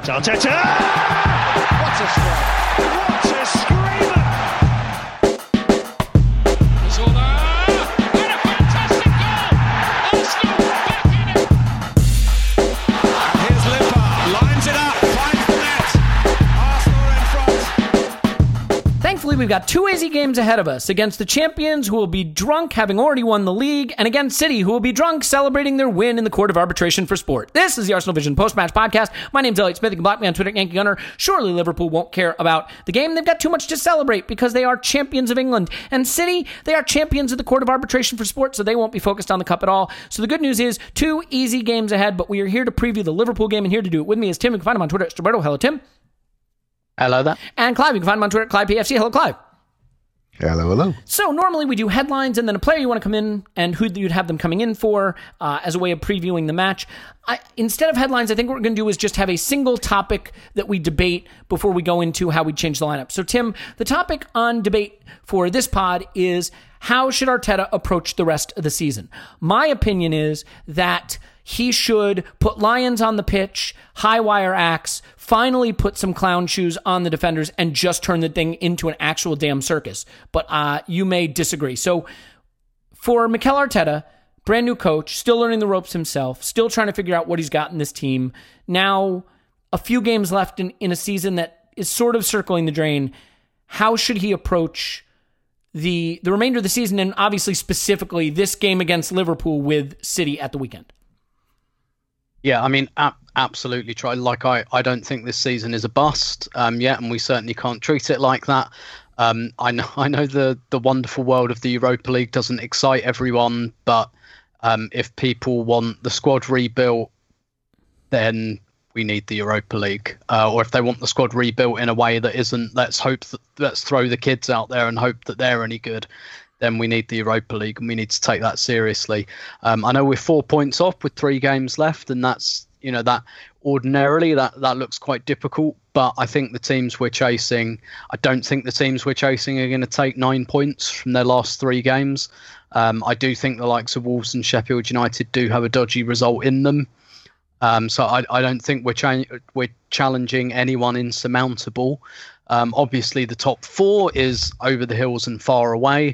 Arteta! What a strike! What a screamer! Zola! And a fantastic goal! Arsenal back in it! And here's Limpar, lines it up, finds the net. Arsenal in front. Thankfully, we've got two easy games ahead of us against the champions who will be drunk having already won the league, and against City who will be drunk celebrating their win in the court of arbitration for sport. This is the Arsenal Vision post-match podcast. My name's Elliot Smith. You can block me on Twitter at Yankee Gunner. Surely Liverpool won't care about the game. They've got too much to celebrate because they are champions of England. And City, they are champions of the court of arbitration for sport, so they won't be focused on the cup at all. So the good news is two easy games ahead, but we are here to preview the Liverpool game, and here to do it with me is Tim. You can find him on Twitter at Roberto. Hello, Tim. Hello there. And Clive. You can find him on Twitter at ClivePFC. Hello, Clive. Hello. So normally we do headlines and then a player you want to come in and who you'd have them coming in for as a way of previewing the match. Instead of headlines, I think what we're going to do is just have a single topic that we debate before we go into how we change the lineup. So Tim, the topic on debate for this pod is how should Arteta approach the rest of the season? My opinion is that he should put lions on the pitch, high wire acts, finally put some clown shoes on the defenders, and just turn the thing into an actual damn circus. But you may disagree. So for Mikel Arteta, brand new coach, still learning the ropes himself, still trying to figure out what he's got in this team, now a few games left in a season that is sort of circling the drain, how should he approach the remainder of the season, and obviously specifically this game against Liverpool with City at the weekend? Yeah, I mean, absolutely try. Like, I don't think this season is a bust yet, and we certainly can't treat it like that. I know the wonderful world of the Europa League doesn't excite everyone, but if people want the squad rebuilt, then we need the Europa League. Or if they want the squad rebuilt in a way that isn't, let's throw the kids out there and hope that they're any good, then we need the Europa League, and we need to take that seriously. I know we're 4 points off with 3 games left, and that's, that ordinarily that looks quite difficult. But I think the teams we're chasing, I don't think the teams we're chasing are going to take 9 points from their last 3 games. I do think the likes of Wolves and Sheffield United do have a dodgy result in them. So I don't think we're challenging anyone insurmountable. Obviously, the top 4 is over the hills and far away.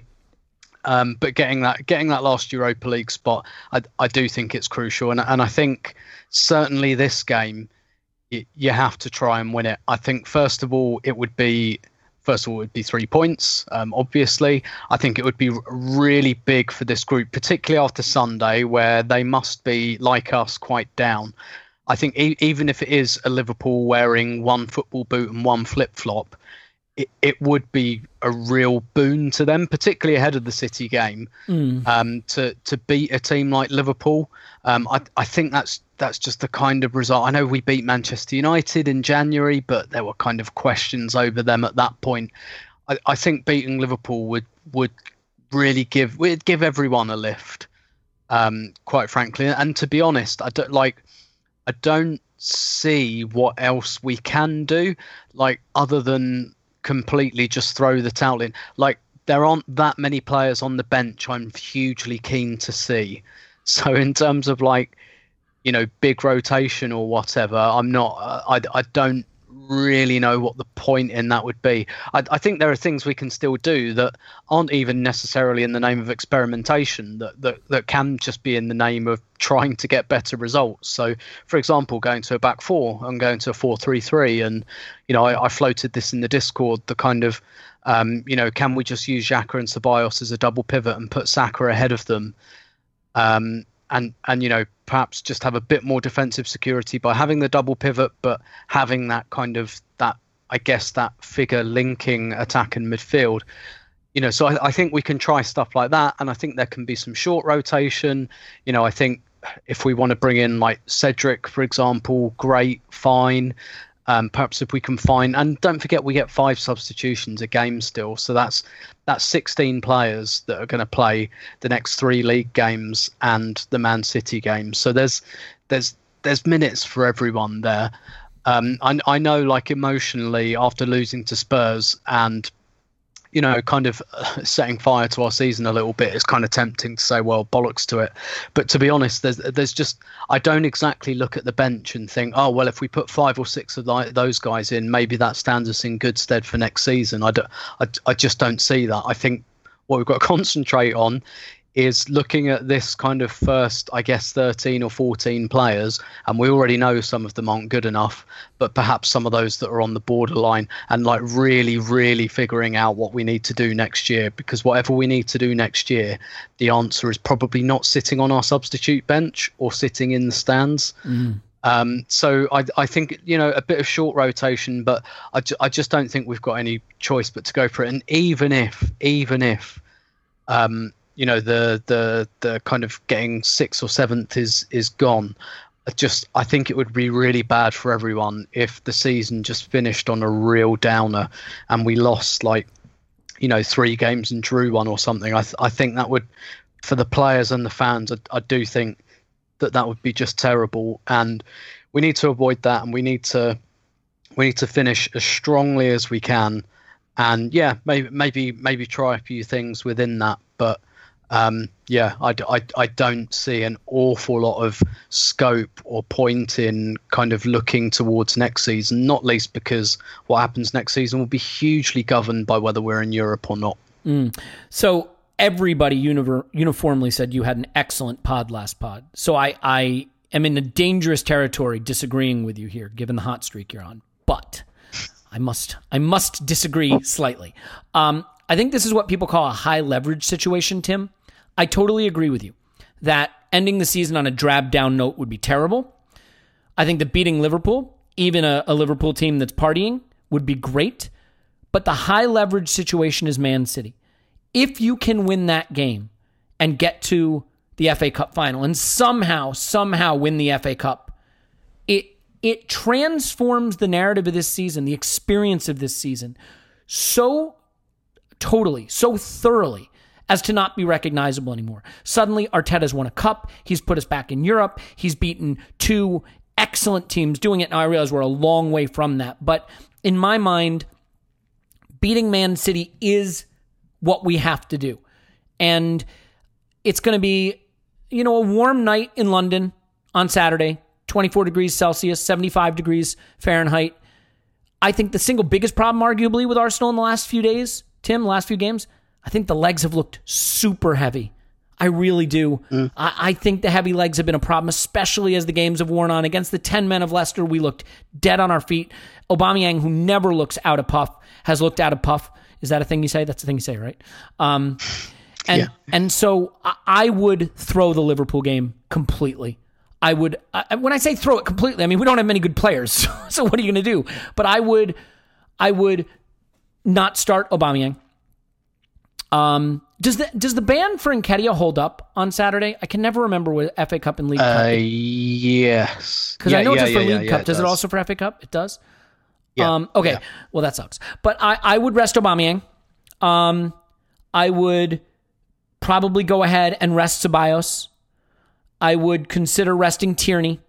But getting that last Europa League spot, I do think it's crucial, and I think certainly this game, you have to try and win it. I think first of all it would be 3 points. Obviously, I think it would be really big for this group, particularly after Sunday, where they must be, like us, quite down. I think even if it is a Liverpool wearing one football boot and one flip-flop, it would be a real boon to them, particularly ahead of the City game, to beat a team like Liverpool. I think that's just the kind of result. I know we beat Manchester United in January, but there were kind of questions over them at that point. I think beating Liverpool would really give everyone a lift, quite frankly. And to be honest, I don't see what else we can do, other than completely just throw the towel in. There aren't that many players on the bench I'm hugely keen to see. So in terms of big rotation or whatever, I'm not. I don't really know what the point in that would be. I think there are things we can still do that aren't even necessarily in the name of experimentation, that can just be in the name of trying to get better results. So, for example, going to a back 4 and going to a 4-3-3, and I floated this in the Discord. The kind of can we just use Xhaka and Ceballos as a double pivot and put Saka ahead of them? And perhaps just have a bit more defensive security by having the double pivot, but having that kind of that figure linking attack and midfield. So I think we can try stuff like that, and I think there can be some short rotation. I think if we want to bring in like Cedric, for example, great, fine. Perhaps if we can find, and don't forget we get 5 substitutions a game still, so that's 16 players that are going to play the next 3 league games and the Man City game. So there's minutes for everyone there. I know, emotionally, after losing to Spurs and kind of setting fire to our season a little bit, it's kind of tempting to say, well, bollocks to it. But to be honest, there's just, I don't exactly look at the bench and think, oh, well, if we put 5 or 6 of those guys in, maybe that stands us in good stead for next season. I just don't see that. I think what we've got to concentrate on is looking at this kind of first, I guess, 13 or 14 players, and we already know some of them aren't good enough, but perhaps some of those that are on the borderline, and like really, really figuring out what we need to do next year, because whatever we need to do next year, the answer is probably not sitting on our substitute bench or sitting in the stands. So I think, a bit of short rotation, but I just don't think we've got any choice but to go for it. And even if the kind of getting 6th or 7th is gone, I think it would be really bad for everyone if the season just finished on a real downer and we lost 3 games and drew 1 or something. I think that would, for the players and the fans, I do think that would be just terrible, and we need to avoid that, and we need to finish as strongly as we can, and maybe try a few things within that, but I don't see an awful lot of scope or point in kind of looking towards next season, not least because what happens next season will be hugely governed by whether we're in Europe or not. So everybody uniformly said you had an excellent last pod. So I am in a dangerous territory disagreeing with you here, given the hot streak you're on. But I must disagree slightly. I think this is what people call a high leverage situation, Tim. I totally agree with you that ending the season on a drab down note would be terrible. I think that beating Liverpool, even a Liverpool team that's partying, would be great. But the high leverage situation is Man City. If you can win that game and get to the FA Cup final and somehow win the FA Cup, it transforms the narrative of this season, the experience of this season, so thoroughly as to not be recognizable anymore. Suddenly, Arteta's won a cup. He's put us back in Europe. He's beaten 2 excellent teams doing it. Now, I realize we're a long way from that. But in my mind, beating Man City is what we have to do. And it's going to be, a warm night in London on Saturday, 24 degrees Celsius, 75 degrees Fahrenheit. I think the single biggest problem, arguably, with Arsenal in the last few days, Tim, last few games, I think the legs have looked super heavy. I really do. I think the heavy legs have been a problem, especially as the games have worn on. Against the 10 men of Leicester, we looked dead on our feet. Aubameyang, who never looks out of puff, has looked out of puff. Is that a thing you say? That's a thing you say, right? And so I would throw the Liverpool game completely. I would, when I say throw it completely, I mean, we don't have many good players. So what are you going to do? But I would not start Aubameyang. Does the ban for Nketiah hold up on Saturday? I can never remember with FA Cup and League Cup. Yes. Because I know it's just for League Cup. Does it also for FA Cup? It does? Yeah. Okay. Yeah. Well, that sucks. But I would rest Aubameyang. I would probably go ahead and rest Ceballos. I would consider resting Tierney.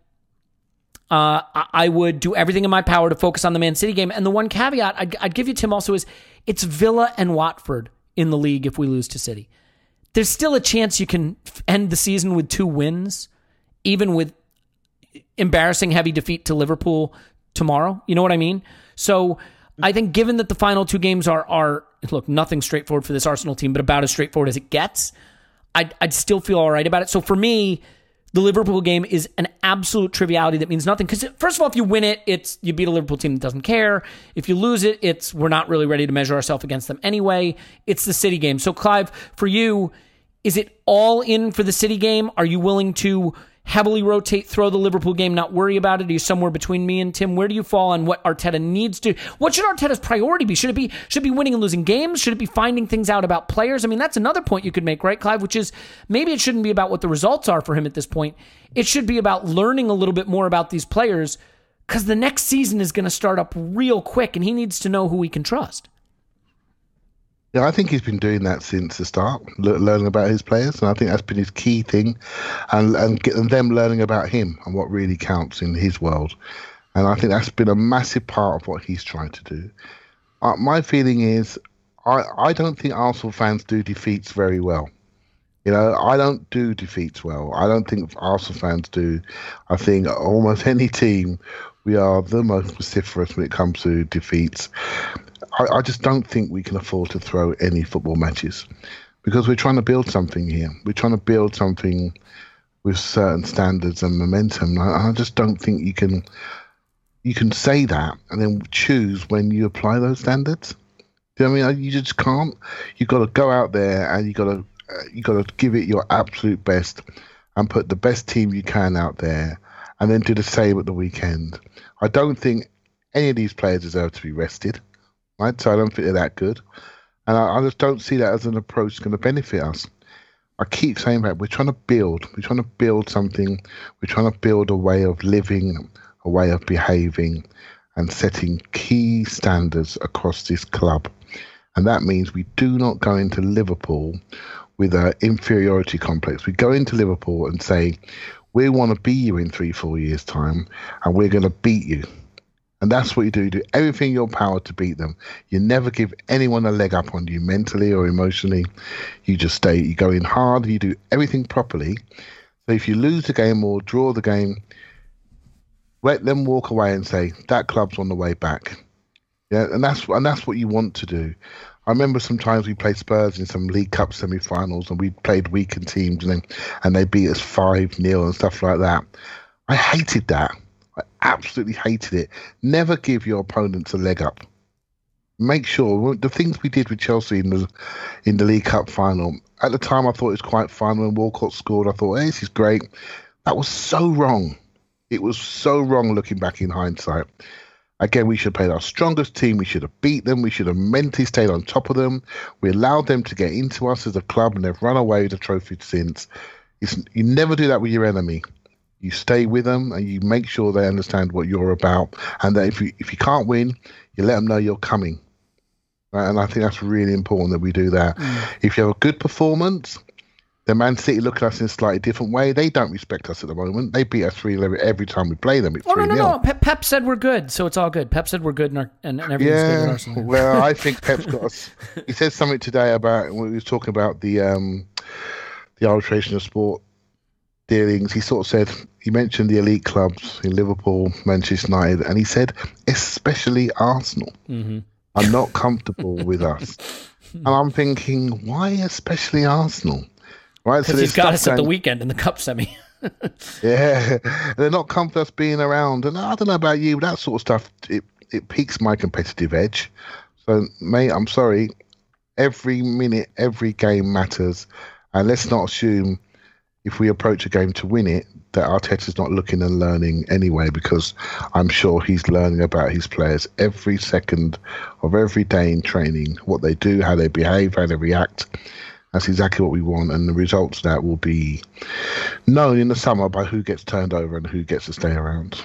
I would do everything in my power to focus on the Man City game. And the one caveat I'd give you, Tim, also is it's Villa and Watford in the league if we lose to City. There's still a chance you can end the season with 2 wins, even with embarrassing heavy defeat to Liverpool tomorrow. You know what I mean? So I think given that the final 2 games are look, nothing straightforward for this Arsenal team, but about as straightforward as it gets, I'd still feel all right about it. So for me, the Liverpool game is an absolute triviality that means nothing. Because first of all, if you win it, it's you beat a Liverpool team that doesn't care. If you lose it, it's we're not really ready to measure ourselves against them anyway. It's the City game. So Clive, for you, is it all in for the City game? Are you willing to heavily rotate, throw the Liverpool game, not worry about it? Are you somewhere between me and Tim? Where do you fall on what Arteta needs to? What should Arteta's priority be? Should it be winning and losing games? Should it be finding things out about players? I mean, that's another point you could make, right, Clive? Which is maybe it shouldn't be about what the results are for him at this point. It should be about learning a little bit more about these players because the next season is going to start up real quick, and he needs to know who he can trust. Yeah, I think he's been doing that since the start, learning about his players, and I think that's been his key thing, and getting them learning about him and what really counts in his world. And I think that's been a massive part of what he's trying to do. My feeling is, I don't think Arsenal fans do defeats very well. I don't do defeats well. I don't think Arsenal fans do. I think almost any team, we are the most vociferous when it comes to defeats. I just don't think we can afford to throw any football matches because we're trying to build something here. We're trying to build something with certain standards and momentum. I just don't think you can say that and then choose when you apply those standards. Do you know what I mean? You just can't. You've got to go out there and you got to give it your absolute best and put the best team you can out there and then do the same at the weekend. I don't think any of these players deserve to be rested, right? So I don't think they're that good. And I just don't see that as an approach that's going to benefit us. I keep saying that we're trying to build something. We're trying to build a way of living, a way of behaving and setting key standards across this club. And that means we do not go into Liverpool with an inferiority complex. We go into Liverpool and say, we want to beat you in 3-4 years' time, and we're going to beat you. And that's what you do. You do everything in your power to beat them. You never give anyone a leg up on you mentally or emotionally. You just stay. You go in hard. You do everything properly. So if you lose the game or draw the game, let them walk away and say, that club's on the way back. Yeah, and that's what you want to do. I remember sometimes we played Spurs in some League Cup semi-finals and we played weakened teams and they beat us 5-0 and stuff like that. I hated that. I absolutely hated it. Never give your opponents a leg up. Make sure the things we did with Chelsea in the League Cup final. At the time, I thought it was quite fun when Walcott scored. I thought, hey, this is great. That was so wrong. It was so wrong looking back in hindsight. Again, we should have played our strongest team. We should have beat them. We should have mentally stayed on top of them. We allowed them to get into us as a club, and they've run away with the trophy since. You never do that with your enemy. You stay with them, and you make sure they understand what you're about. And that if you can't win, you let them know you're coming. Right? And I think that's really important that we do that. If you have a good performance, the Man City look at us in a slightly different way. They don't respect us at the moment. They beat us 3-0 every time we play them. It's 3-0. No. Pep said we're good, so it's all good. Pep said we're good, and everything's good with Arsenal. Well, I think Pep's got us. He said something today about when we was talking about the arbitration of sport dealings. He sort of said he mentioned the elite clubs in Liverpool, Manchester United, and he said especially Arsenal are not comfortable with us. And I'm thinking, why especially Arsenal? Right, because he's got us at the weekend in the cup semi. Yeah, they're not comfortable us being around. And I don't know about you, but that sort of stuff, it piques my competitive edge. So, mate, I'm sorry. Every minute, every game matters. And let's not assume if we approach a game to win it, that Arteta's not looking and learning anyway, because I'm sure he's learning about his players every second of every day in training, what they do, how they behave, how they react. That's exactly what we want, and the results of that will be known in the summer by who gets turned over and who gets to stay around.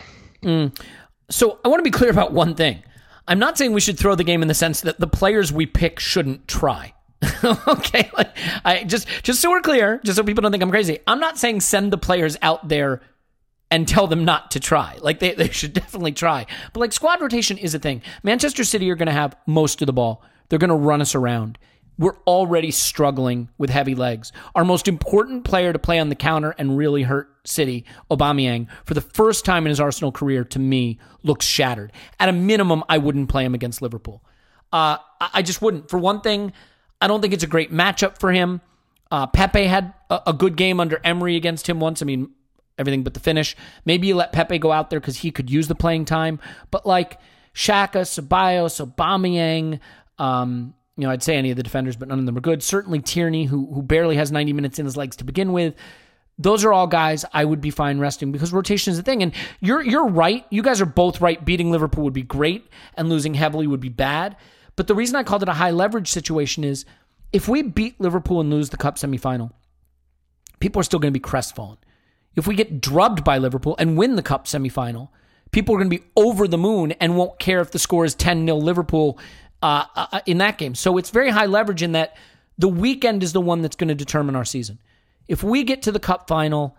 So I want to be clear about one thing. I'm not saying we should throw the game in the sense that the players we pick shouldn't try. Okay, just so we're clear, just so people don't think I'm crazy. I'm not saying send the players out there and tell them not to try. Like they should definitely try. But like squad rotation is a thing. Manchester City are going to have most of the ball. They're going to run us around. We're already struggling with heavy legs. Our most important player to play on the counter and really hurt City, Aubameyang, for the first time in his Arsenal career, to me, looks shattered. At a minimum, I wouldn't play him against Liverpool. I just wouldn't. For one thing, I don't think it's a great matchup for him. Pepe had a good game under Emery against him once. I mean, everything but the finish. Maybe you let Pepe go out there because he could use the playing time. But like Xhaka, Ceballos, Aubameyang, I'd say any of the defenders, but none of them are good. Certainly Tierney, who barely has 90 minutes in his legs to begin with. Those are all guys I would be fine resting because rotation is a thing. And you're right. You guys are both right. Beating Liverpool would be great and losing heavily would be bad. But the reason I called it a high leverage situation is if we beat Liverpool and lose the cup semifinal, people are still going to be crestfallen. If we get drubbed by Liverpool and win the cup semifinal, people are going to be over the moon and won't care if the score is 10-0 Liverpool in that game. So it's very high leverage in that the weekend is the one that's going to determine our season. If we get to the cup final,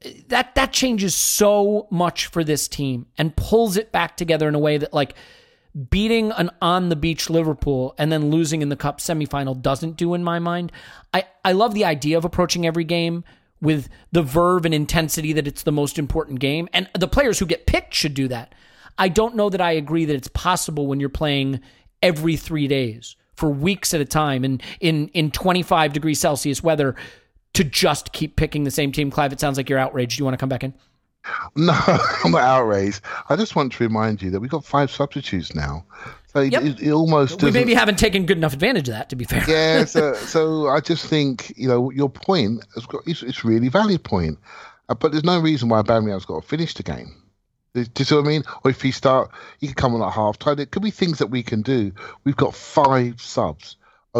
that changes so much for this team and pulls it back together in a way that, like, beating an on-the-beach Liverpool and then losing in the Cup semifinal doesn't do in my mind. I love the idea of approaching every game with the verve and intensity that it's the most important game, and the players who get picked should do that. I don't know that I agree that it's possible when you're playing every 3 days for weeks at a time and in 25 degrees Celsius weather to just keep picking the same team. Clive, it sounds like you're outraged. Do you want to come back in? No, I'm not outraged. I just want to remind you that we've got 5 substitutes now. So it almost we maybe haven't taken good enough advantage of that, to be fair. Yeah, so I just think, your point it's really valid point. But there's no reason why Aubameyang's got to finish the game. Do you see what I mean? Or if he can come on at half time. There could be things that we can do. We've got 5 subs.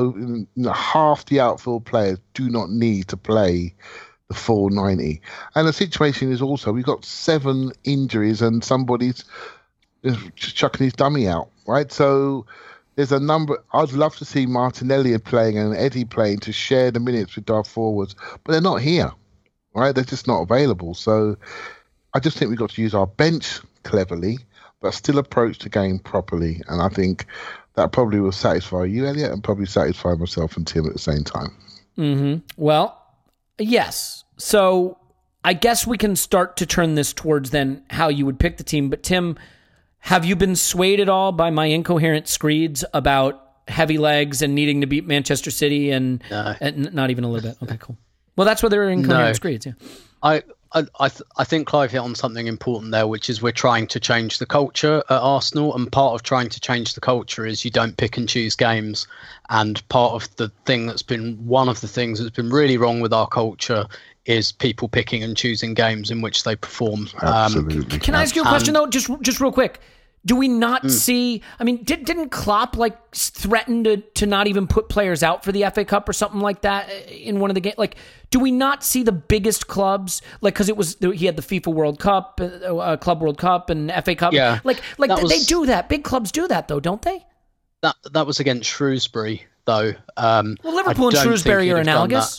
Half the outfield players do not need to play the full 90. And the situation is also we've got 7 injuries and somebody's just chucking his dummy out, right? So there's a number. I'd love to see Martinelli playing and Eddie playing to share the minutes with our forwards, but they're not here, right? They're just not available. So I just think we've got to use our bench cleverly, but still approach the game properly. And I think that probably will satisfy you, Elliot, and probably satisfy myself and Tim at the same time. Mm-hmm. Well, yes. So I guess we can start to turn this towards then how you would pick the team. But Tim, have you been swayed at all by my incoherent screeds about heavy legs and needing to beat Manchester City and not even a little bit? Okay, cool. Well, that's what they're incoherent screeds. Yeah. I think Clive hit on something important there, which is we're trying to change the culture at Arsenal, and part of trying to change the culture is you don't pick and choose games. And part of the thing one of the things that's been really wrong with our culture is people picking and choosing games in which they perform. Absolutely. Can I ask you a question though, just real quick? Do we not see? I mean, didn't Klopp threaten to not even put players out for the FA Cup or something like that in one of the games? Do we not see the biggest clubs because he had the FIFA World Cup, Club World Cup, and FA Cup? Yeah, they do that. Big clubs do that though, don't they? That was against Shrewsbury though. Well, Liverpool and Shrewsbury are analogous.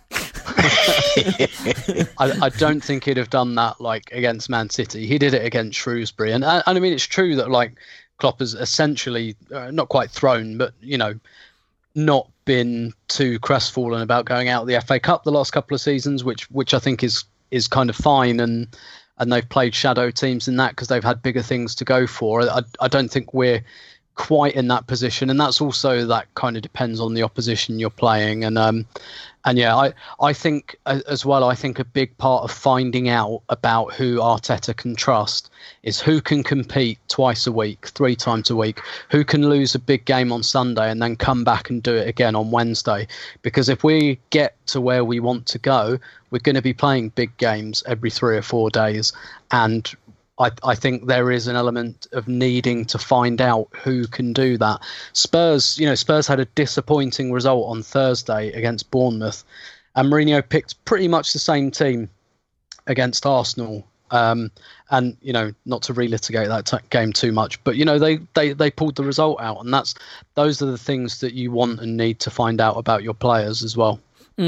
I don't think he'd have done that against Man City. He did it against Shrewsbury, and I mean it's true that Klopp has essentially not quite thrown, but not been too crestfallen about going out of the FA Cup the last couple of seasons, which I think is kind of fine, and they've played shadow teams in that because they've had bigger things to go for. I don't think we're quite in that position, and that's also that kind of depends on the opposition you're playing, and yeah, I think as well, I think a big part of finding out about who Arteta can trust is who can compete twice a week, 3 times a week, who can lose a big game on Sunday and then come back and do it again on Wednesday. Because if we get to where we want to go, we're going to be playing big games every 3 or 4 days. And I think there is an element of needing to find out who can do that. Spurs had a disappointing result on Thursday against Bournemouth, and Mourinho picked pretty much the same team against Arsenal. And not to relitigate that game too much, but they pulled the result out, and those are the things that you want and need to find out about your players as well.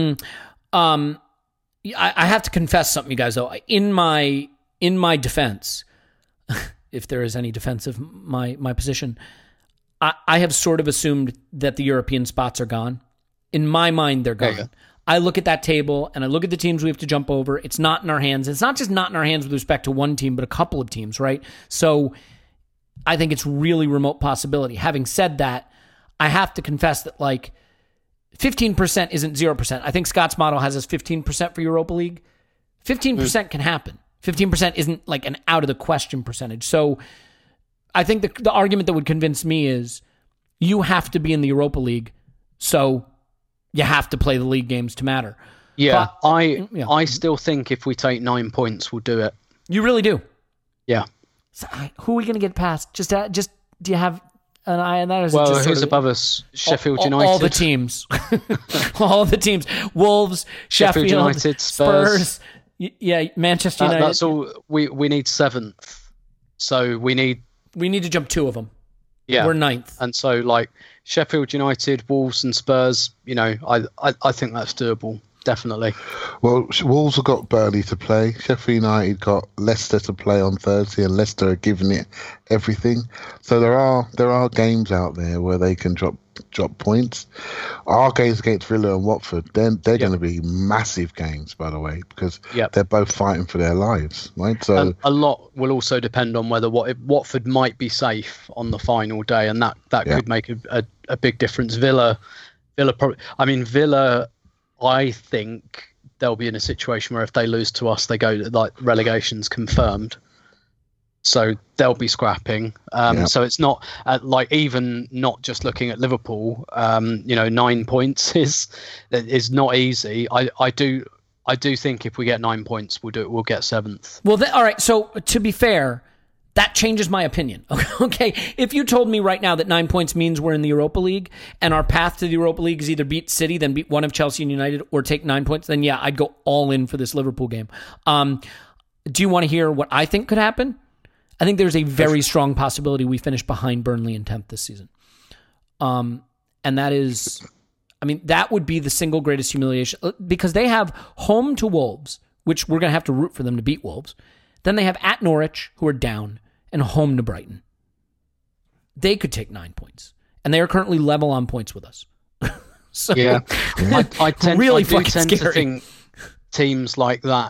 I have to confess something, you guys. Though in my defense, if there is any defense of my position, I have sort of assumed that the European spots are gone. In my mind, they're gone. I look at that table and I look at the teams we have to jump over. It's not in our hands. It's not just not in our hands with respect to one team, but a couple of teams, right? So I think it's really remote possibility. Having said that, I have to confess that 15% isn't 0%. I think Scott's model has us 15% for Europa League. 15% can happen. 15% isn't an out of the question percentage. So I think the argument that would convince me is you have to be in the Europa League, so you have to play the league games to matter. Yeah, but, I still think if we take 9 points, we'll do it. You really do? Yeah. So, who are we going to get past? Just do you have an eye on that? Or is well, it just who's above us? Sheffield United. All the teams. All the teams. Wolves, Sheffield United, Spurs. Yeah, Manchester United. That's all. We need 7th, so we need to jump 2 of them. Yeah, we're 9th, and so Sheffield United, Wolves, and Spurs. I think that's doable. definitely. Well, Wolves have got Burnley to play. Sheffield United got Leicester to play on Thursday, and Leicester are giving it everything. So there are games out there where they can drop points. Our games against Villa and Watford, they're going to be massive games, by the way, because they're both fighting for their lives, right? So a lot will also depend on whether Watford might be safe on the final day, and that could make a big difference. Villa, I think they'll be in a situation where if they lose to us, they go like relegation's confirmed. So they'll be scrapping. So it's not even not just looking at Liverpool. 9 points is not easy. I do think if we get 9 points, we'll get 7th. Well, all right. So to be fair, that changes my opinion. Okay, if you told me right now that 9 points means we're in the Europa League and our path to the Europa League is either beat City, then beat one of Chelsea and United, or take 9 points, then yeah, I'd go all in for this Liverpool game. Do you want to hear what I think could happen? I think there's a very strong possibility we finish behind Burnley in 10th this season. And that is, that would be the single greatest humiliation because they have home to Wolves, which we're going to have to root for them to beat Wolves. Then they have at Norwich, who are down, and home to Brighton. They could take 9 points. And they are currently level on points with us. So, yeah. I tend to think teams like that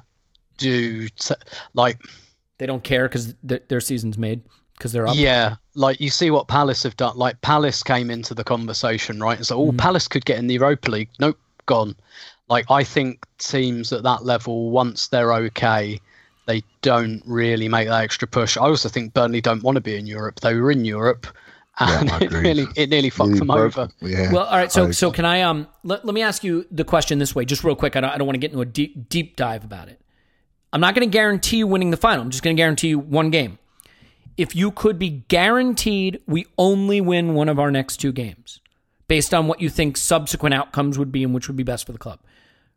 they don't care because their season's made because they're up. Yeah, like you see what Palace have done. Like Palace came into the conversation, right? And so, Palace could get in the Europa League. Nope, gone. Like I think teams at that level, once they're okay, they don't really make that extra push. I also think Burnley don't want to be in Europe. They were in Europe, and it nearly fucked them over. Yeah, well, all right. So can I let me ask you the question this way, just real quick. I don't want to get into a deep dive about it. I'm not going to guarantee you winning the final. I'm just going to guarantee you one game. If you could be guaranteed we only win one of our next 2 games, based on what you think subsequent outcomes would be and which would be best for the club.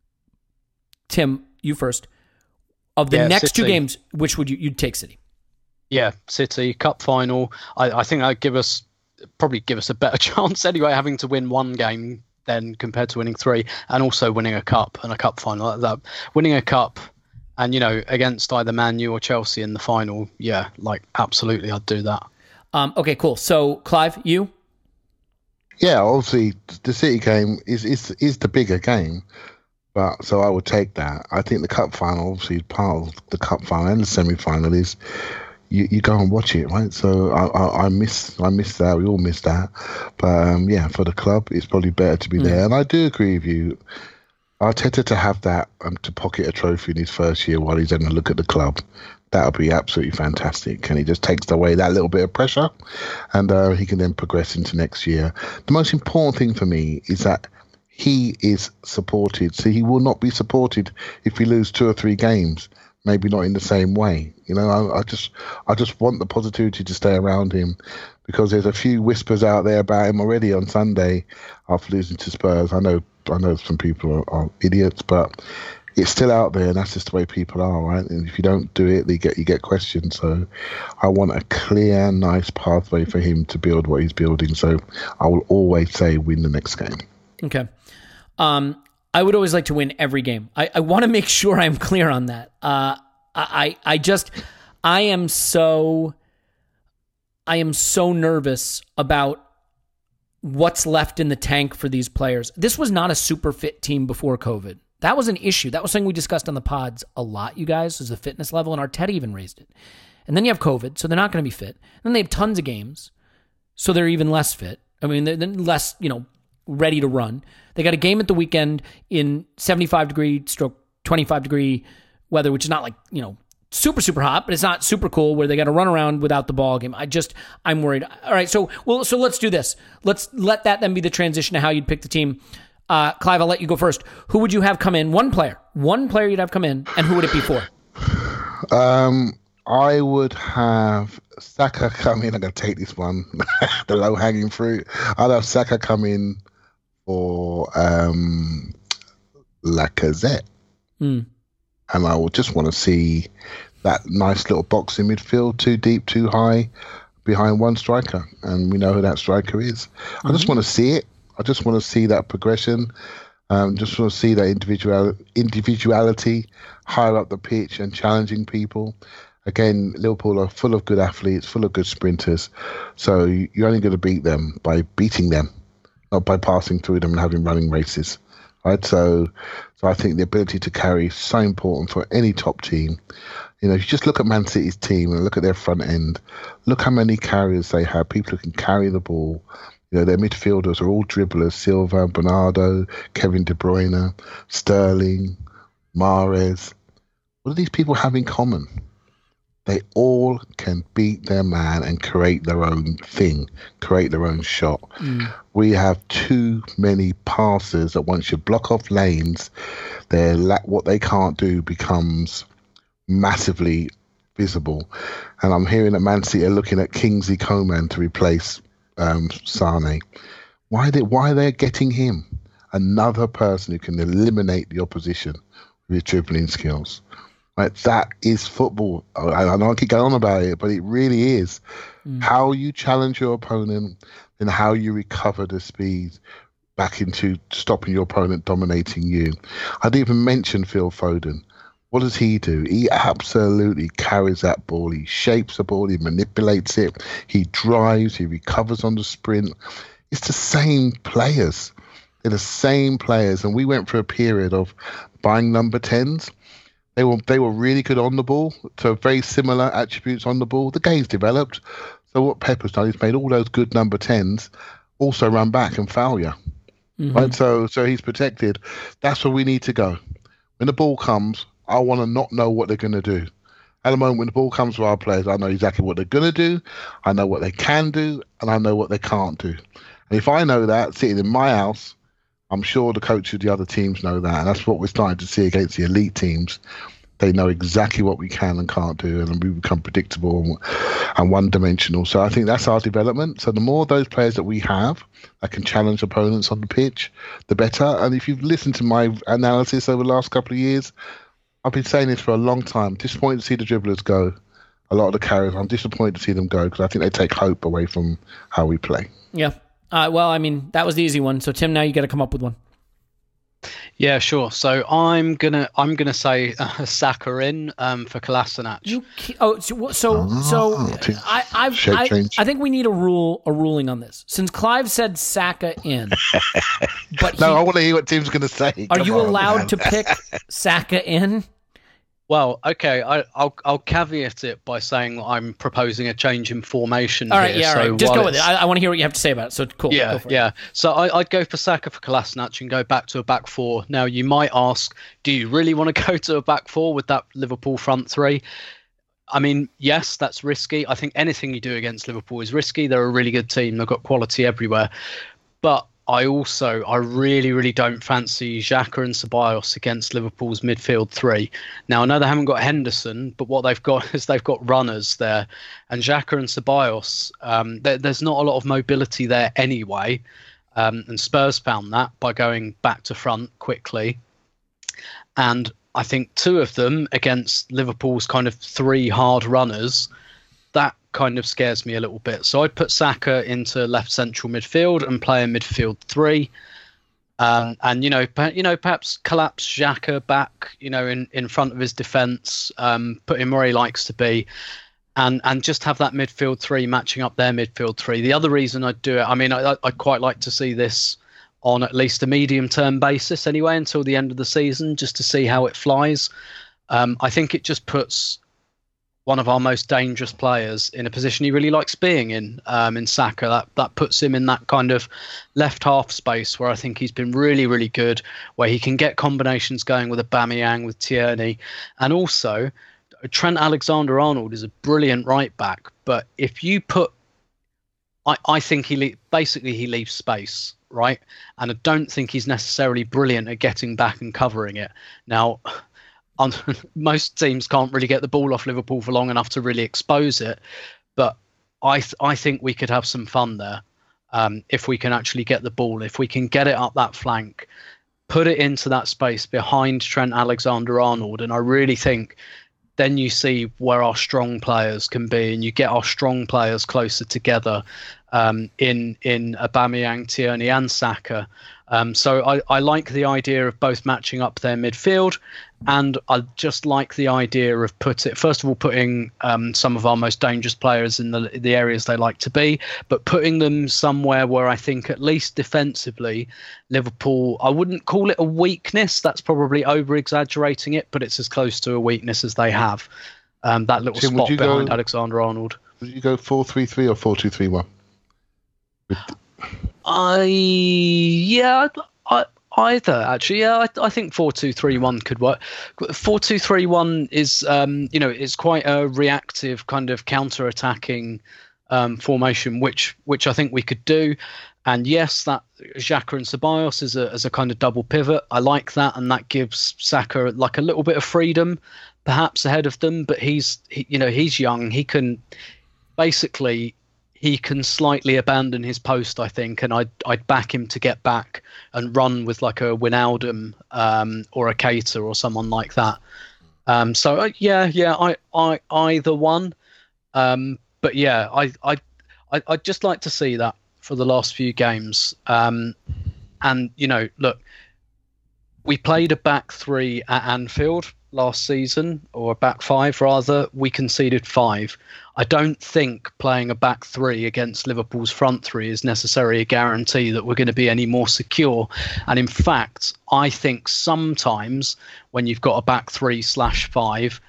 Tim, you first. Of the next City. 2 games, which would you'd take City? Yeah, City, cup final. I think that'd probably give us a better chance anyway, having to win 1 game then compared to winning 3, and also winning a cup and a cup final like that. Winning a cup and, against either Man U or Chelsea in the final, yeah, absolutely, I'd do that. Okay, cool. So, Clive, you? Yeah, obviously, the City game is the bigger game. But so I would take that. I think the cup final, obviously, part of the cup final and the semi-final is you go and watch it, right? So I miss that. We all miss that. But for the club, it's probably better to be there. And I do agree with you. Arteta to have that to pocket a trophy in his first year while he's having a look at the club, that would be absolutely fantastic. And he just takes away that little bit of pressure, and he can then progress into next year. The most important thing for me is that he is supported. So he will not be supported if we lose 2 or 3 games. Maybe not in the same way. I just want the positivity to stay around him, because there's a few whispers out there about him already on Sunday after losing to Spurs. I know some people are idiots, but it's still out there, and that's just the way people are, right? And if you don't do it, you get questioned. So I want a clear, nice pathway for him to build what he's building. So I will always say win the next game. Okay. I would always like to win every game. I want to make sure I'm clear on that. I am so nervous about what's left in the tank for these players. This was not a super fit team before COVID. That was an issue. That was something we discussed on the pods a lot, you guys, is the fitness level, and Arteta even raised it. And then you have COVID, so they're not going to be fit. And then they have tons of games, so they're even less fit. I mean, they're less, ready to run. They got a game at the weekend in 75-degree/25-degree weather, which is not super, super hot, but it's not super cool, where they got to run around without the ball game. I'm worried. All right, so let's do this. Let's let that then be the transition to how you'd pick the team. Clive, I'll let you go first. Who would you have come in? One player you'd have come in, and who would it be for? I would have Saka come in. I'm going to take this one, the low-hanging fruit. I'd have Saka come in for Lacazette. And I would just want to see that nice little box in midfield, too deep, too high, behind one striker. And we know who that striker is. I just want to see it. I just want to see that progression. Just want to see that individuality higher up the pitch and challenging people. Again, Liverpool are full of good athletes, full of good sprinters. So you're only going to beat them by beating them, not by passing through them and having running races. Right? So I think the ability to carry is so important for any top team. You know, if you just look at Man City's team and look at their front end, look how many carriers they have, people who can carry the ball. You know, their midfielders are all dribblers: Silva, Bernardo, Kevin De Bruyne, Sterling, Mahrez. What do these people have in common? They all can beat their man and create their own thing, create their own shot. We have too many passers that once you block off lanes, what they can't do becomes massively visible. And I'm hearing that Man City are looking at Kingsley Coman to replace Sane. Why are they getting him? Another person who can eliminate the opposition with his dribbling skills. Right, that is football. I know I keep going on about it, but it really is. How you challenge your opponent and how you recover the speed back into stopping your opponent dominating you. I didn't even mention Phil Foden. What does he do? He absolutely carries that ball. He shapes the ball. He manipulates it. He drives. He recovers on the sprint. It's the same players. They're the same players. And we went through a period of buying number 10s. They were really good on the ball, so very similar attributes on the ball. The game's developed. So what Pep has done is made all those good number 10s also run back and foul you. Right? So he's protected. That's where we need to go. When the ball comes, I want to not know what they're going to do. At the moment, when the ball comes to our players, I know exactly what they're going to do. I know what they can do, and I know what they can't do. And if I know that, sitting in my house, I'm sure the coaches of the other teams know that, and that's what we're starting to see against the elite teams. They know exactly what we can and can't do, and we become predictable and one-dimensional. So I think that's our development. So the more of those players that we have that can challenge opponents on the pitch, the better. And if you've listened to my analysis over the last couple of years, I've been saying this for a long time. Disappointed to see the dribblers go. A lot of the carriers, I'm disappointed to see them go because I think they take hope away from how we play. Yeah. Well, I mean, that was the easy one. So Tim, now you got to come up with one. Yeah, sure. So I'm gonna say Saka in for Kolasinac. I think we need a ruling on this. Since Clive said Saka in, but I want to hear what Tim's going to say. Are you allowed to pick Saka in? Well, okay, I'll caveat it by saying I'm proposing a change in formation. All right, here. yeah, all right. Just go with it. I want to hear what you have to say about it. So cool. Yeah. So I'd go for Saka for Kolasinac and go back to a back four. Now you might ask, do you really want to go to a back four with that Liverpool front three? I mean, yes, that's risky. I think anything you do against Liverpool is risky. They're a really good team. They've got quality everywhere, but I really, really don't fancy Xhaka and Ceballos against Liverpool's midfield three. Now, I know they haven't got Henderson, but what they've got is they've got runners there. And Xhaka and Ceballos, there's not a lot of mobility there anyway. And Spurs found that by going back to front quickly. And I think two of them against Liverpool's kind of three hard runners, that kind of scares me a little bit. So I'd put Saka into left central midfield and play a midfield three. And perhaps collapse Xhaka back, in front of his defence, put him where he likes to be, and just have that midfield three matching up their midfield three. The other reason I'd do it, I mean, I'd quite like to see this on at least a medium-term basis anyway, until the end of the season, just to see how it flies. I think it just puts one of our most dangerous players in a position he really likes being in Saka. That puts him in that kind of left half space where I think he's been really, really good, where he can get combinations going with Aubameyang, with Tierney. And also, Trent Alexander-Arnold is a brilliant right back, but if you put... I think he leaves space, right? And I don't think he's necessarily brilliant at getting back and covering it. Now... most teams can't really get the ball off Liverpool for long enough to really expose it, but I think we could have some fun there if we can actually get the ball, if we can get it up that flank, put it into that space behind Trent Alexander-Arnold, and I really think then you see where our strong players can be, and you get our strong players closer together. in Aubameyang, Tierney, and Saka. So I like the idea of both matching up their midfield, and I just like the idea of putting some of our most dangerous players in the areas they like to be, but putting them somewhere where I think at least defensively, Liverpool, I wouldn't call it a weakness. That's probably over-exaggerating it, but it's as close to a weakness as they have. That little Tim, spot behind Alexander-Arnold. Would you go 4-3-3 or 4-2-3-1? Either actually. Yeah, I think 4-2-3-1 could work. 4-2-3-1 is it's quite a reactive kind of counter-attacking formation, which I think we could do. And yes, that Xhaka and Ceballos as a kind of double pivot, I like that, and that gives Saka like a little bit of freedom, perhaps ahead of them. But he's young. He can slightly abandon his post, I think, and I'd back him to get back and run with like a Wijnaldum or a Keita or someone like that. I either one. But yeah, I'd just like to see that for the last few games. And look, we played a back three at Anfield last season, or a back five rather. We conceded 5. I don't think playing a back three against Liverpool's front three is necessarily a guarantee that we're going to be any more secure. And in fact, I think sometimes when you've got a back 3/5,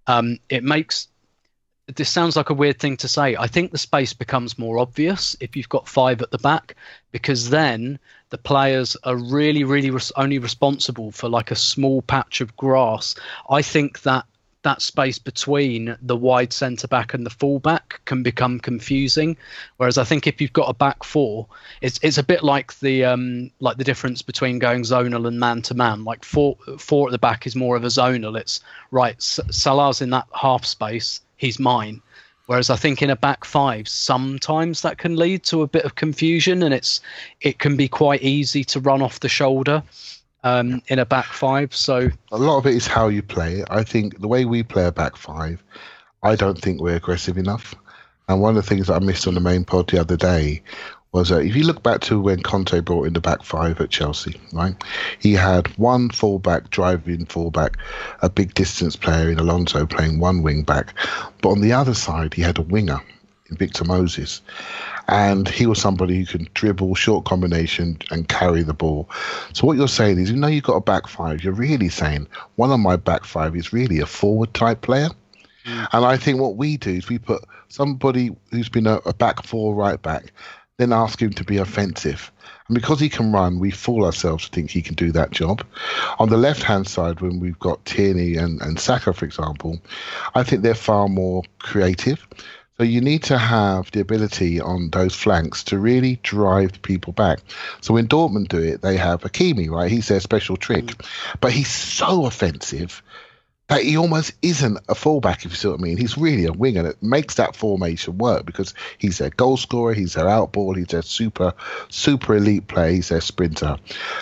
it makes, this sounds like a weird thing to say, I think the space becomes more obvious if you've got 5 at the back, because then the players are really, really only responsible for like a small patch of grass. I think that space between the wide centre back and the full back can become confusing. Whereas I think if you've got a back 4, it's a bit like the difference between going zonal and man to man. Like 4 at the back is more of a zonal. It's right, Salah's in that half space, he's mine. Whereas I think in a back 5, sometimes that can lead to a bit of confusion, and it can be quite easy to run off the shoulder in a back 5. So a lot of it is how you play it. I think the way we play a back 5, I don't think we're aggressive enough. And one of the things that I missed on the main pod the other day was if you look back to when Conte brought in the back 5 at Chelsea, right? He had one fullback, driving fullback, a big distance player in Alonso playing one wing back. But on the other side, he had a winger in Victor Moses. And he was somebody who can dribble, short combination, and carry the ball. So what you're saying is, you've got a back 5, you're really saying one of my back 5 is really a forward type player. And I think what we do is we put somebody who's been a back 4 right back, then ask him to be offensive. And because he can run, we fool ourselves to think he can do that job. On the left-hand side, when we've got Tierney and Saka, for example, I think they're far more creative. So you need to have the ability on those flanks to really drive people back. So when Dortmund do it, they have Hakimi, right? He's their special trick. But he's so offensive that he almost isn't a fullback, if you see what I mean. He's really a winger that makes that formation work, because he's their goal scorer, he's their outball, he's their super elite player, he's their sprinter.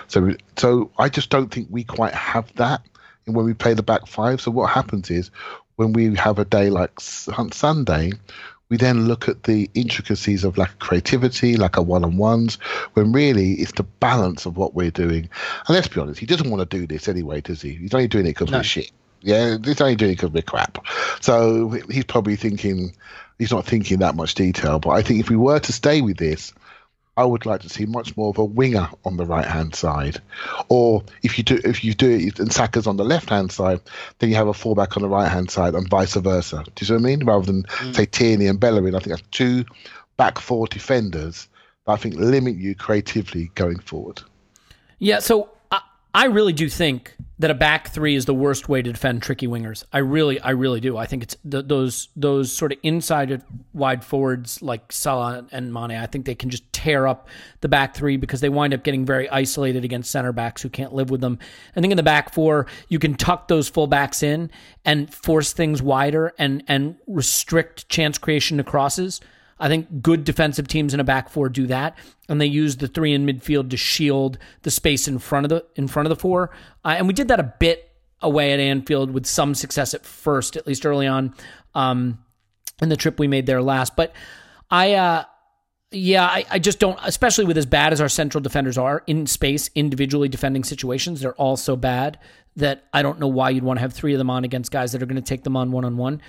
So I just don't think we quite have that when we play the back 5. So what happens is, when we have a day like Sunday, we then look at the intricacies of like creativity, like a one-on-ones, when really it's the balance of what we're doing. And let's be honest, he doesn't want to do this anyway, does he? He's only doing it because we're shit. Yeah, he's only doing it because we're crap. So he's probably thinking, he's not thinking that much detail. But I think if we were to stay with this, I would like to see much more of a winger on the right-hand side. Or if you do it and Saka's on the left-hand side, then you have a fullback on the right-hand side and vice versa. Do you see what I mean? Rather than, say, Tierney and Bellerin, I think that's 2 back 4 defenders that I think limit you creatively going forward. Yeah, so I really do think that a back 3 is the worst way to defend tricky wingers. I really do. I think it's those sort of inside wide forwards like Salah and Mane. I think they can just tear up the back 3 because they wind up getting very isolated against center backs who can't live with them. I think in the back 4, you can tuck those full backs in and force things wider and restrict chance creation to crosses. I think good defensive teams in a back 4 do that, and they use the 3 in midfield to shield the space in front of the 4. And we did that a bit away at Anfield with some success at first, at least early on, in the trip we made there last. But I Yeah, I just don't, especially with as bad as our central defenders are in space, individually defending situations, they're all so bad that I don't know why you'd want to have three of them on against guys that are going to take them on one-on-one.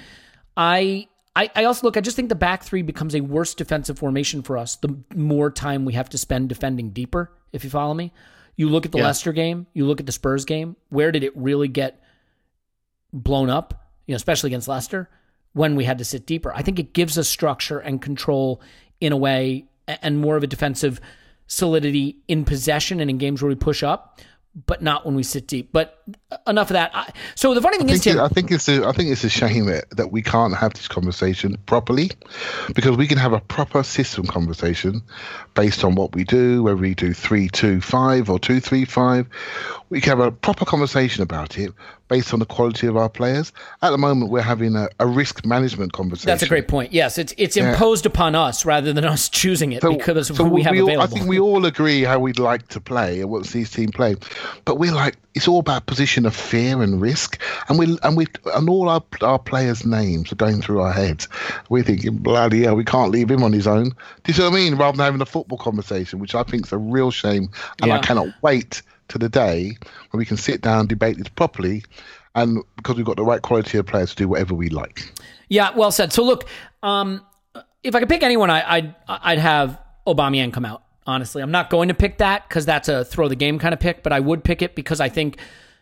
I also look, I just think the back three becomes a worse defensive formation for us the more time we have to spend defending deeper, if you follow me. You look at the Leicester game, you look at the Spurs game, where did it really get blown up, especially against Leicester, when we had to sit deeper? I think it gives us structure and control in a way and more of a defensive solidity in possession and in games where we push up, but not when we sit deep. But enough of that. So the funny thing is, Tim, I think it's a shame that we can't have this conversation properly, because we can have a proper system conversation based on what we do, whether we do 3-2-5 or 2-3-5. We can have a proper conversation about it based on the quality of our players. At the moment, we're having a risk management conversation. That's a great point. Yes, it's imposed upon us rather than us choosing it because of who we have available. I think we all agree how we'd like to play and what these teams play, but we're like, it's all about position of fear and risk, and all our players' names are going through our heads. We're thinking, bloody hell, we can't leave him on his own. Do you see what I mean? Rather than having a football conversation, which I think is a real shame, and I cannot wait to the day when we can sit down and debate this properly, and because we've got the right quality of players to do whatever we like. Yeah, well said. So look, if I could pick anyone, I'd have Aubameyang come out. Honestly, I'm not going to pick that because that's a throw the game kind of pick, but I would pick it because I think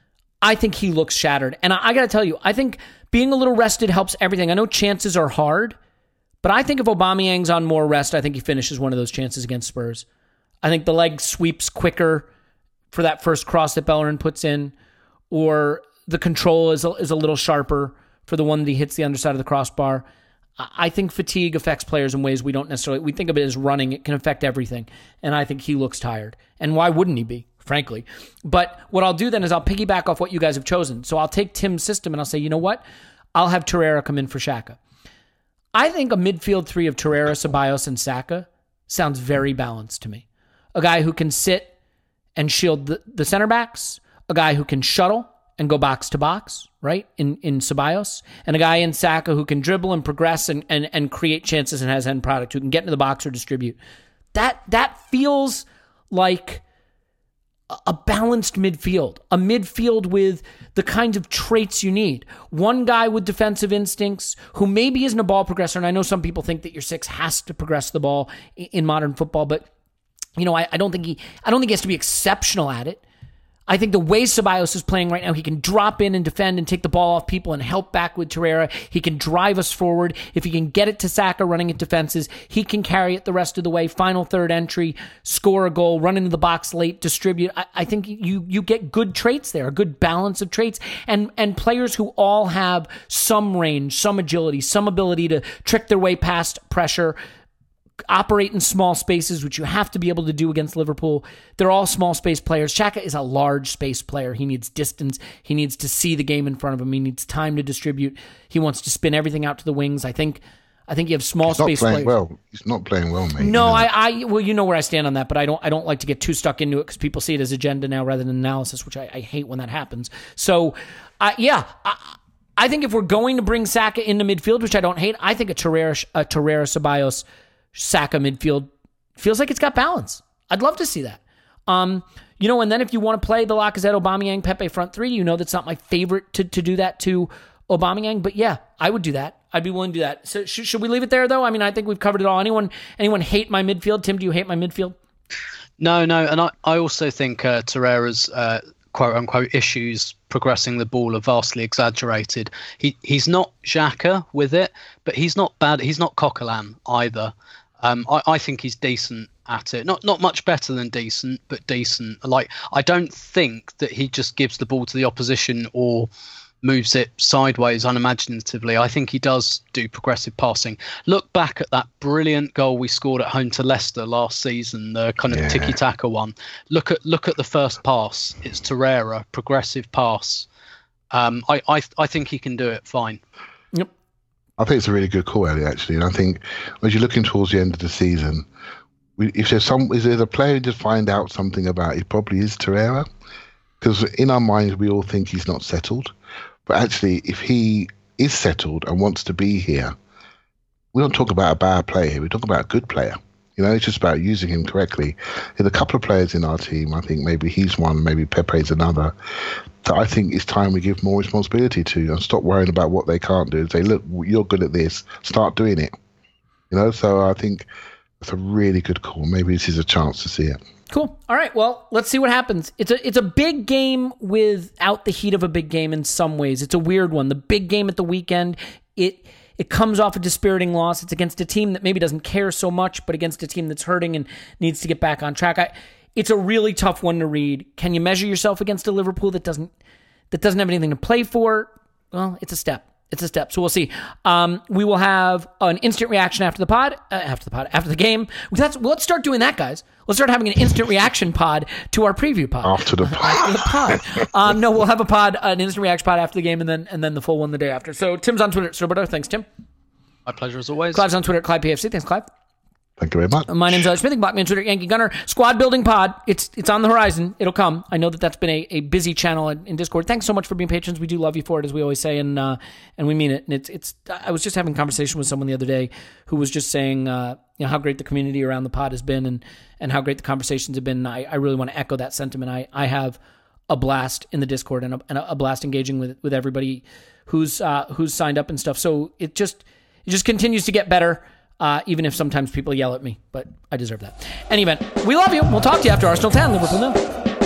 he looks shattered. And I got to tell you, I think being a little rested helps everything. I know chances are hard, but I think if Aubameyang's on more rest, I think he finishes one of those chances against Spurs. I think the leg sweeps quicker for that first cross that Bellerin puts in, or the control is a little sharper for the one that he hits the underside of the crossbar. I think fatigue affects players in ways we don't necessarily... We think of it as running. It can affect everything. And I think he looks tired. And why wouldn't he be, frankly? But what I'll do then is I'll piggyback off what you guys have chosen. So I'll take Tim's system and I'll say, you know what? I'll have Torreira come in for Xhaka. I think a midfield three of Torreira, Ceballos, and Saka sounds very balanced to me. A guy who can sit and shield the center backs, a guy who can shuttle and go box to box, right, in Ceballos, and a guy in Saka who can dribble and progress and create chances and has end product, who can get into the box or distribute. That feels like a balanced midfield, a midfield with the kinds of traits you need. One guy with defensive instincts who maybe isn't a ball progressor, and I know some people think that your six has to progress the ball in modern football, but I don't think he has to be exceptional at it. I think the way Ceballos is playing right now, he can drop in and defend and take the ball off people and help back with Torreira. He can drive us forward. If he can get it to Saka running at defenses, he can carry it the rest of the way. Final third entry, score a goal, run into the box late, distribute. I think you get good traits there, a good balance of traits, and players who all have some range, some agility, some ability to trick their way past pressure, operate in small spaces, which you have to be able to do against Liverpool. They're all small space players. Xhaka is a large space player. He needs distance. He needs to see the game in front of him. He needs time to distribute. He wants to spin everything out to the wings. I think you have small space players. He's not playing well, mate. No, well, you know where I stand on that, but I don't like to get too stuck into it because people see it as agenda now rather than analysis, which I hate when that happens. So, I think if we're going to bring Saka into midfield, which I don't hate, I think a Torreira Ceballos Saka midfield feels like it's got balance. I'd love to see that. And then if you want to play the Lacazette, Aubameyang, Pepe front three, that's not my favorite to do that to Aubameyang, but yeah, I would do that. I'd be willing to do that. So should we leave it there though? I mean, I think we've covered it all. Anyone hate my midfield? Tim, do you hate my midfield? No, and I also think Torreira's quote unquote issues progressing the ball are vastly exaggerated. He's not Xhaka with it, but he's not bad. He's not Coquelin either. I think he's decent at it. Not much better than decent, but decent. Like, I don't think that he just gives the ball to the opposition or moves it sideways unimaginatively. I think he does do progressive passing. Look back at that brilliant goal we scored at home to Leicester last season, the kind of tiki-taka one. Look at the first pass. It's Torreira, progressive pass. I think he can do it fine. Yep. I think it's a really good call, Elliot, actually. And I think as you're looking towards the end of the season, if there's a player who just find out something about, it probably is Torreira. Because in our minds, we all think he's not settled. But actually, if he is settled and wants to be here, we don't talk about a bad player here. We talk about a good player. It's just about using him correctly. There's a couple of players in our team, I think maybe he's one, maybe Pepe's another, that I think it's time we give more responsibility to and stop worrying about what they can't do. Say, look, you're good at this, start doing it. So I think it's a really good call. Maybe this is a chance to see it. Cool. All right. Well, let's see what happens. It's a big game without the heat of a big game in some ways. It's a weird one. The big game at the weekend, it comes off a dispiriting loss. It's against a team that maybe doesn't care so much, but against a team that's hurting and needs to get back on track. It's a really tough one to read. Can you measure yourself against a Liverpool that doesn't have anything to play for? Well, it's a step. So we'll see. We will have an instant reaction after the game. Let's start doing that, guys. Let's start having an instant reaction pod to our preview pod. After the pod. No, we'll have an instant reaction pod after the game, and then the full one the day after. So Tim's on Twitter. Roberto, thanks, Tim. My pleasure as always. Clive's on Twitter at ClivePFC. Thanks, Clive. Thank you very much. My name's Alex Smith. Block me on Twitter, Yankee Gunner. Squad building pod. It's on the horizon. It'll come. I know that's been a busy channel in Discord. Thanks so much for being patrons. We do love you for it, as we always say, and we mean it. And it's. I was just having a conversation with someone the other day who was just saying, how great the community around the pod has been, and how great the conversations have been. I really want to echo that sentiment. I have a blast in the Discord and a blast engaging with everybody who's signed up and stuff. So it just continues to get better. Even if sometimes people yell at me, but I deserve that. Any event, we love you. We'll talk to you after Arsenal 10, Liverpool 0.